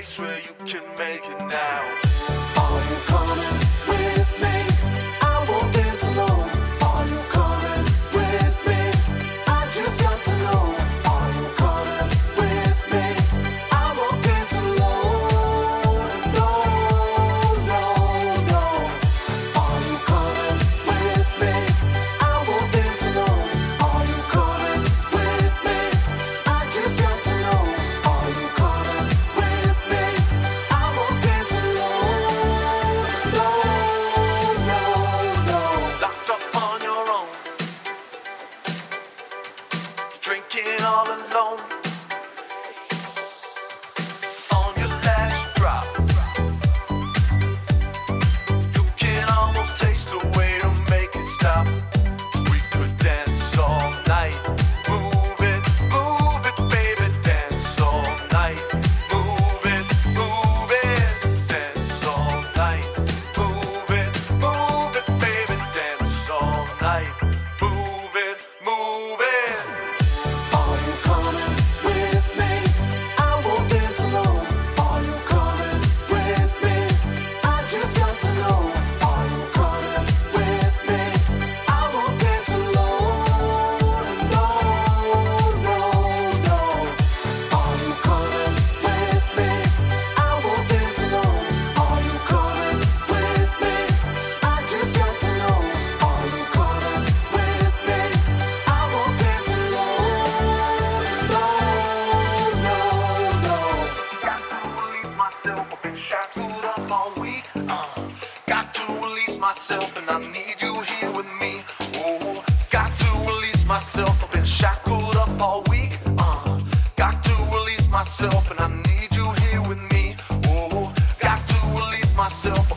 place where you can make it now. Are you coming with me? I won't dance alone. Are you coming with me? I just got to know. Are you coming with me? I won't dance alone. No, no, no. Are you coming with me? I won't dance alone. Are you coming with me? I just got to know. Are you coming with me? I won't dance alone. No, no, no. Locked up on your own, drinking all alone. On your last drop, you can almost taste the way to make it stop. We could dance all night. Move it, baby, dance all night. Move it, dance all night. Move it, baby, dance all night. Move it. Are you coming with me? I won't dance alone. Are you coming with me? I just got to know. Are you coming with me? I won't dance alone. No, no, no. Are you coming with me? I won't dance alone. Are you coming with me? I just got to know. Are you coming with me? I won't dance alone. No, no, no. Got to release myself. I've been shackled up all week. Got to release myself, and I need you here with me. Oh, got to release myself. I've been shackled up all week. Got to release myself, and I need you here with me. Oh, got to release myself.